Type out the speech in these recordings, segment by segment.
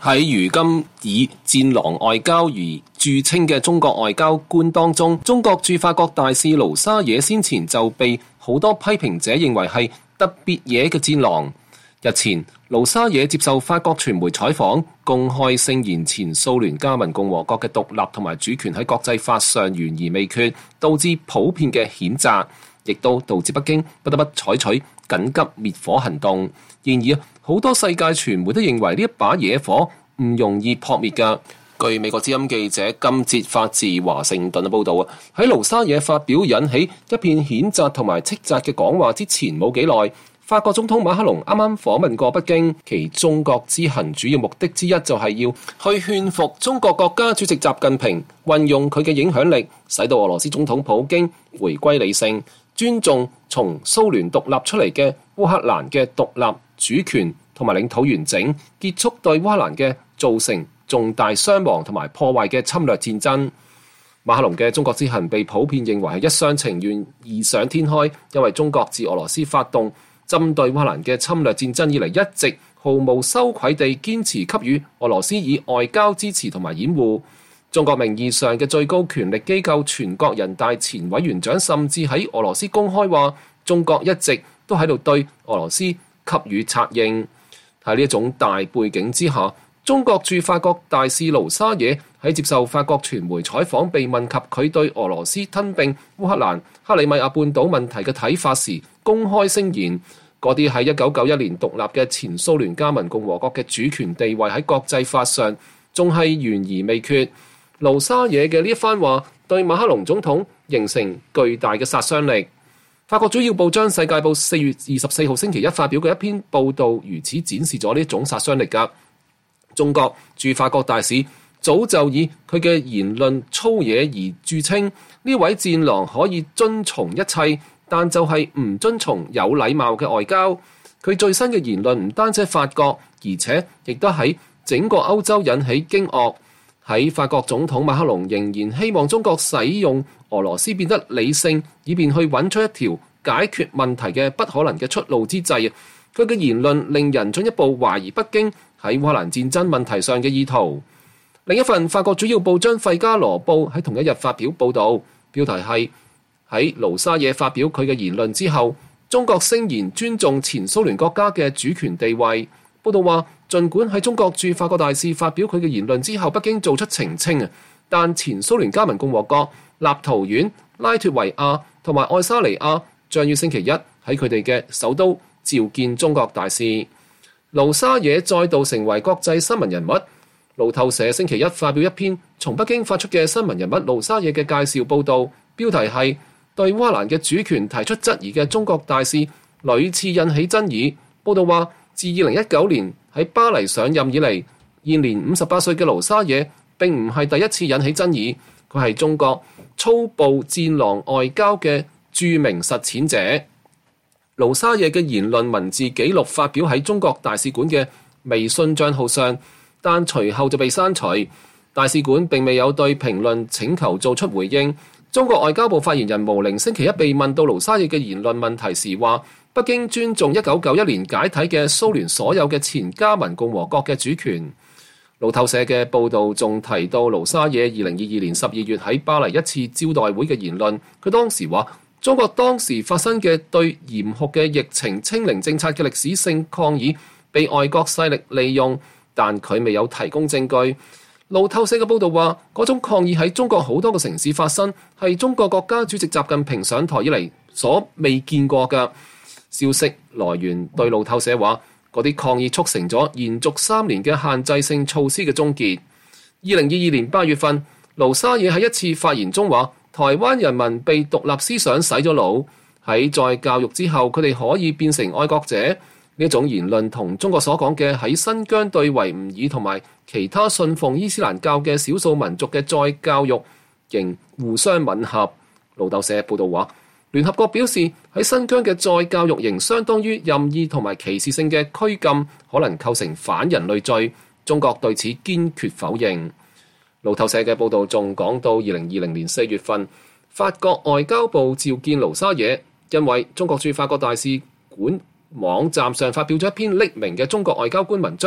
喺如今以戰狼外交而著稱嘅中國外交官當中，中國駐法國大使盧沙野先前就被好多批評者認為係特別嘢嘅戰狼。日前，盧沙野接受法國傳媒採訪，公開聲言前蘇聯加盟共和國嘅獨立同埋主權喺國際法上懸而未決，導致普遍嘅譴責，亦都導致北京不得不採取緊急滅火行動。然而，好多世界傳媒都認為呢一把野火唔容易撲滅㗎。據美國之音記者金哲發自華盛頓嘅報導喺盧沙野發表引起一片譴責同埋斥責嘅講話之前冇幾耐，法國總統馬克龍啱啱訪問過北京，其中國之行主要目的之一就係要去勸服中國國家主席習近平，運用佢嘅影響力，使到俄羅斯總統普京回歸理性，尊重從蘇聯獨立出嚟嘅烏克蘭嘅獨立主權同埋領土完整，結束對烏克蘭嘅造成重大傷亡同埋破壞嘅侵略戰爭。馬克龍嘅中國之行被普遍認為係一廂情願、異想天開，因為中國自俄羅斯發動針對烏克蘭嘅侵略戰爭以嚟，一直毫無羞愧地堅持給予俄羅斯以外交支持同埋掩護。中國名義上嘅最高權力機構全國人大前委員長甚至喺俄羅斯公開話，中國一直都喺度對俄羅斯給予策應。喺呢一種大背景之下，中國駐法國大使盧沙野喺接受法國傳媒採訪，被問及佢對俄羅斯吞併烏克蘭克里米亞半島問題嘅睇法時，公開聲言，嗰啲喺1991年獨立嘅前蘇聯加盟共和國嘅主權地位喺國際法上仲係懸而未決。盧沙野嘅呢一番話對馬克龍總統形成巨大嘅殺傷力。法國主要報章《世界報》4月24號星期一發表嘅一篇報導，如此展示咗呢種殺傷力㗎。中國駐法國大使早就以佢嘅言論粗野而著稱，呢位戰狼可以遵從一切，但就係唔遵從有禮貌嘅外交。佢最新嘅言論唔單止喺法國，而且亦都喺整個歐洲引起驚愕。喺法國總統馬克龍仍然希望中國使用俄羅斯變得理性，以便去揾出一條解決問題嘅不可能嘅出路之際，佢嘅言論令人進一步懷疑北京喺烏克蘭戰爭問題上嘅意圖。另一份法國主要報章《費加羅報》喺同一日發表報導，標題係喺盧沙野發表佢嘅言論之後，中國聲言尊重前蘇聯國家嘅主權地位。報導話，儘管喺中國駐法國大使發表佢嘅言論之後，北京做出澄清，但前蘇聯加盟共和國、立陶宛、拉脱維亞同埋愛沙尼亞將於星期一喺佢哋嘅首都召見中國大使。盧沙野再度成為國際新聞人物。路透社星期一發表一篇從北京發出嘅新聞人物盧沙野嘅介紹報導，標題係對烏克蘭嘅主權提出質疑嘅中國大使屢次引起爭議。報導話，自2019年喺巴黎上任以嚟，現年58歲嘅盧沙野並唔係第一次引起爭議，佢係中國粗暴戰狼外交嘅著名實踐者。盧沙野嘅言論文字記錄發表喺中國大使館嘅微信帳號上，但隨後就被刪除。大使館並未有對評論請求做出回應。中國外交部發言人毛寧星期一被問到盧沙野嘅言論問題時話，北京尊重1991年解體嘅蘇聯所有嘅前加盟共和國嘅主權。路透社嘅報導仲提到盧沙野2022年12月喺巴黎一次招待會嘅言論，佢當時話，中國當時發生嘅對嚴酷嘅疫情清零政策嘅歷史性抗議被外國勢力利用，但佢未有提供證據。路透社嘅報導話，嗰種抗議喺中國好多個城市發生，係中國國家主席習近平上台以嚟所未見過嘅。消息來源對路透社話，嗰啲抗議促成咗延續3年嘅限制性措施嘅終結。2022年8月份，盧沙野喺一次發言中話，台灣人民被獨立思想洗咗腦，喺再教育之後，佢哋可以變成愛國者。呢種言論同中國所講嘅喺新疆對維吾爾同埋其他信奉伊斯蘭教嘅少數民族嘅再教育仍互相吻合。路透社報導話，聯合國表示喺新疆嘅再教育仍相當於任意同埋歧視性嘅拘禁，可能構成反人類罪。中國對此堅決否認。路透社嘅報導仲講到2020年4月份，法國外交部召見盧沙野，因為中國駐法國大使館網站上發表咗一篇匿名嘅中國外交官文章，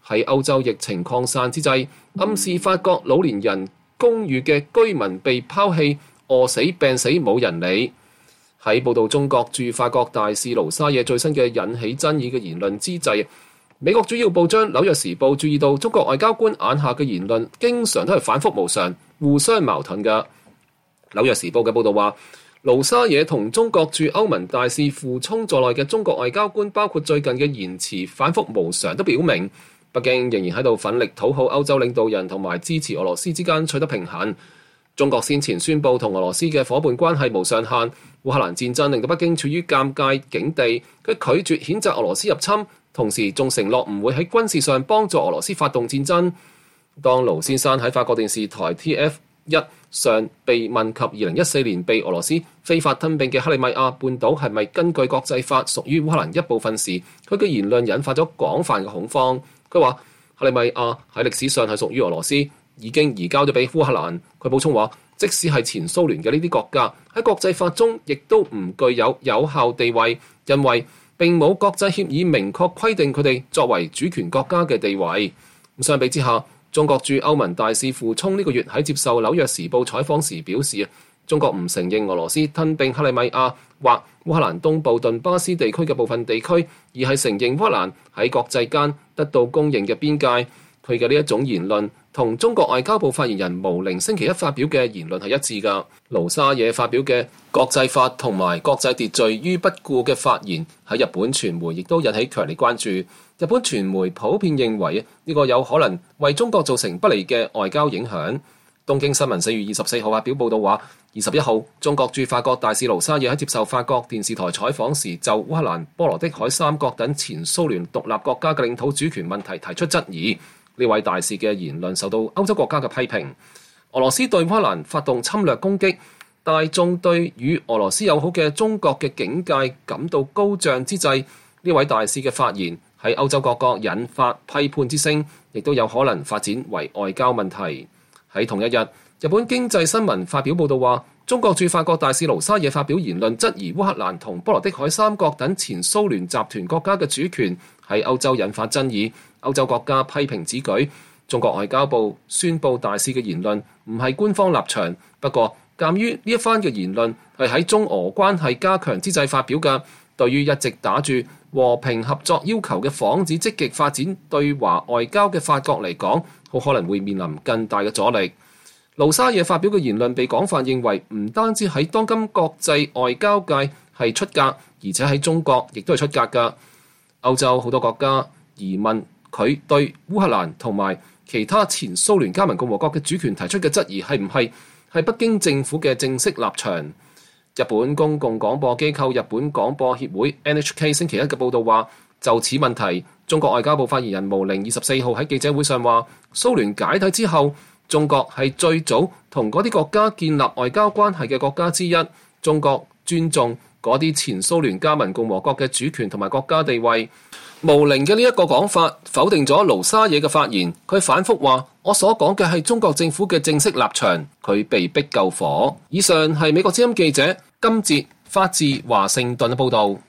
喺歐洲疫情擴散之際，暗示法國老年人公寓嘅居民被拋棄、餓死、病死冇人理。喺報道中國駐法國大使盧沙野最新嘅引起爭議嘅言論之際，美國主要報章《紐約時報》注意到中國外交官眼下嘅言論經常都係反覆無常、互相矛盾嘅。《紐約時報》嘅報道話，盧沙野同中國駐歐盟大使傅聰在內嘅中國外交官，包括最近嘅言辭反覆無常，都表明北京仍然喺度奮力討好歐洲領導人同埋支持俄羅斯之間取得平衡。中國先前宣布同俄羅斯嘅夥伴關係無上限，烏克蘭戰爭令到北京處於尷尬境地，佢拒絕譴責俄羅斯入侵，同時仲承諾唔會喺軍事上幫助俄羅斯發動戰爭。當盧先生喺法國電視台 TF1 上被問及2014年被俄羅斯非法吞併嘅克里米亞半島係咪根據國際法屬於烏克蘭一部分時，佢嘅言論引發咗廣泛嘅恐慌。佢話克里米亞喺歷史上係屬於俄羅斯，已經移交咗俾烏克蘭。佢補充話，即使係前蘇聯嘅呢啲國家喺國際法中亦都唔具有有效地位，因為並冇國際協議明確規定佢哋作為主權國家嘅地位。相比之下，中國駐歐盟大使傅聰呢個月喺接受紐約時報採訪時表示，中國唔承認俄羅斯吞併克里米亞或烏克蘭東部頓巴斯地區嘅部分地區，而係承認烏克蘭喺國際間得到公認嘅邊界。佢嘅呢一種言論同中國外交部發言人毛寧星期一發表嘅言論係一致㗎。盧沙野發表嘅國際法同埋國際秩序於不顧嘅發言喺日本傳媒亦都引起強烈關注。日本傳媒普遍認為呢個有可能為中國造成不利嘅外交影響。東京新聞4月24號發表報道話，21號中國駐法國大使盧沙野喺接受法國電視台採訪時，就烏克蘭、波羅的海三國等前蘇聯獨立國家嘅領土主權問題提出質疑。呢位大使嘅言論受到歐洲國家嘅批評。俄羅斯對烏克蘭發動侵略攻擊，大眾對與俄羅斯友好嘅中國嘅警戒感到高漲之際，呢位大使嘅發言喺歐洲各國引發批判之聲，亦都有可能發展為外交問題。喺同一日，日本經濟新聞發表報道話，中國駐法國大使盧沙野發表言論，質疑烏克蘭同波羅的海三國等前蘇聯集團國家嘅主權喺歐洲引發爭議。歐洲國家批評此舉。中國外交部宣布大使嘅言論唔係官方立場，不過鑑於呢一番嘅言論係喺中俄關係加強之際發表嘅，對於一直打住和平合作要求嘅幌子積極發展對華外交嘅法國嚟講，好可能會面臨更大嘅阻力。盧沙野發表嘅言論被廣泛認為唔單止喺當今國際外交界係出格，而且喺中國亦都係出格㗎。歐洲好多國家疑問佢對烏克蘭同埋其他前蘇聯加盟共和國嘅主權提出嘅質疑係唔係北京政府嘅正式立場？日本公共廣播機構日本廣播協會 NHK 星期一嘅報導話，就此問題，中國外交部發言人毛寧24號喺記者會上話，蘇聯解體之後，中國係最早同嗰啲國家建立外交關係嘅國家之一。中國尊重嗰啲前蘇聯加盟共和國嘅主權同埋國家地位。毛寧嘅呢一個講法否定咗盧沙野嘅發言，佢反覆話：我所講嘅係中國政府嘅正式立場。佢被逼救火。以上係美國之音記者金哲發自華盛頓嘅報導。